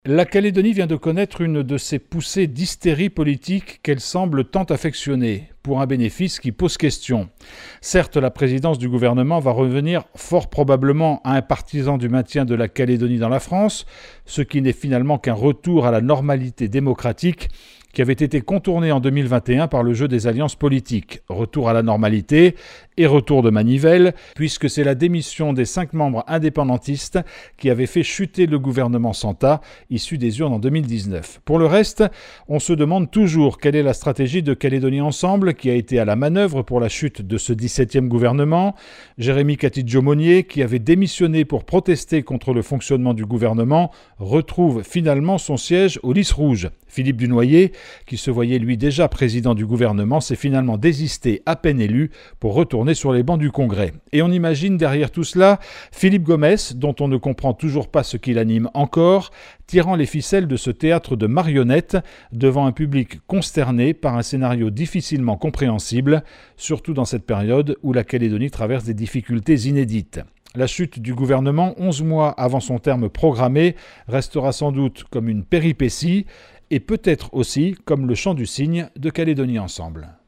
La Calédonie vient de connaître une de ces poussées d'hystérie politique qu'elle semble tant affectionner, pour un bénéfice qui pose question. Certes, la présidence du gouvernement va revenir fort probablement à un partisan du maintien de la Calédonie dans la France, ce qui n'est finalement qu'un retour à la normalité démocratique qui avait été contourné en 2021 par le jeu des alliances politiques. Retour à la normalité et retour de manivelle, puisque c'est la démission des 5 membres indépendantistes qui avait fait chuter le gouvernement Santa, issu des urnes en 2019. Pour le reste, on se demande toujours quelle est la stratégie de Calédonie Ensemble qui a été à la manœuvre pour la chute de ce 17e gouvernement. Jérémy Katidjo-Monnier, qui avait démissionné pour protester contre le fonctionnement du gouvernement, retrouve finalement son siège au Lys Rouge. Philippe Dunoyer, qui se voyait lui déjà président du gouvernement, s'est finalement désisté à peine élu pour retourner sur les bancs du Congrès. Et on imagine derrière tout cela Philippe Gomès, dont on ne comprend toujours pas ce qui l'anime encore, tirant les ficelles de ce théâtre de marionnettes devant un public consterné par un scénario difficilement compréhensible, surtout dans cette période où la Calédonie traverse des difficultés inédites. La chute du gouvernement, 11 mois avant son terme programmé, restera sans doute comme une péripétie et peut-être aussi comme le chant du cygne de Calédonie Ensemble.